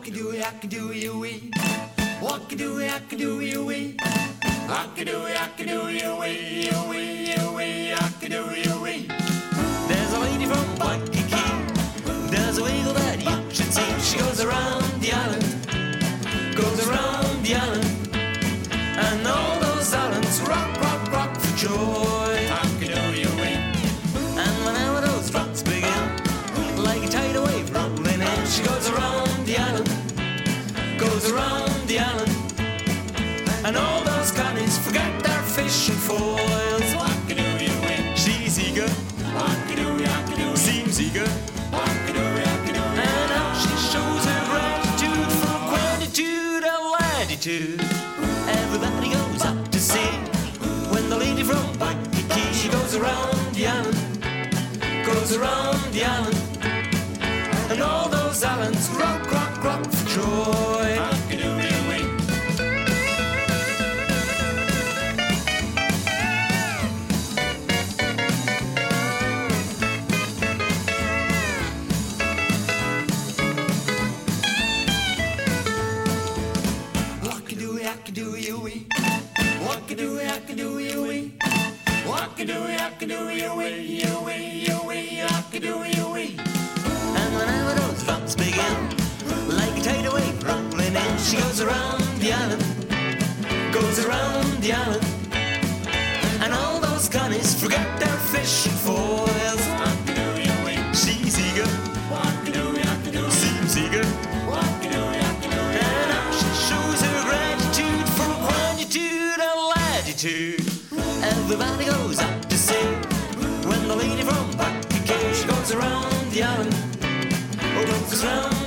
Walk-a-doo, walk-a-doo, you wee. Walk-a-doo, walk-a-doo, you wee. Walk-a-doo, walk-a-doo, you wee, you wee, you wee, walk-a-doo, you wee. There's a lady from Waikiki, there's a wiggle that you should see. She goes around the island, goes around the island, and all those islands rock, rock, rock for joy. Walk-a-doo, you wee. And whenever those rocks begin, like a tidal wave rolling in, she goes around the island, goes around the island, and all those connies forget their fishing foils. Walk-a-doo, you wee. She's eager, walk-a-doo, walk-a-doo, seems eager, walk-a-doo, walk-a-doo, and how she shows her gratitude for quantitude and latitude. Everybody goes up to see when the lady from Waikiki, she goes around the island, goes around the island, and all those islands rock, rock, rock for joy. Walk-a-doo, you wee. Walk-a-doo, walk-a-doo, you wee. Walk-a-doo, walk-a-doo, you wee. Walk-a-doo, walk-a-doo, you wee, you wee, you wee, walk-a-doo, you wee. And whenever those rocks begin, like a tidal wave rolling in, she goes around the island, goes around the island, and all those connies forget their fishing foils. Walk-a-doo, you wee. She's eager, walk-a-doo, walk-a-doo, seems eager, walk-a-doo, walk-a-doo, and how she shows her gratitude for quantitude and latitude. Everybody goes up to see when the lady from Waikiki, she goes around the island, goes around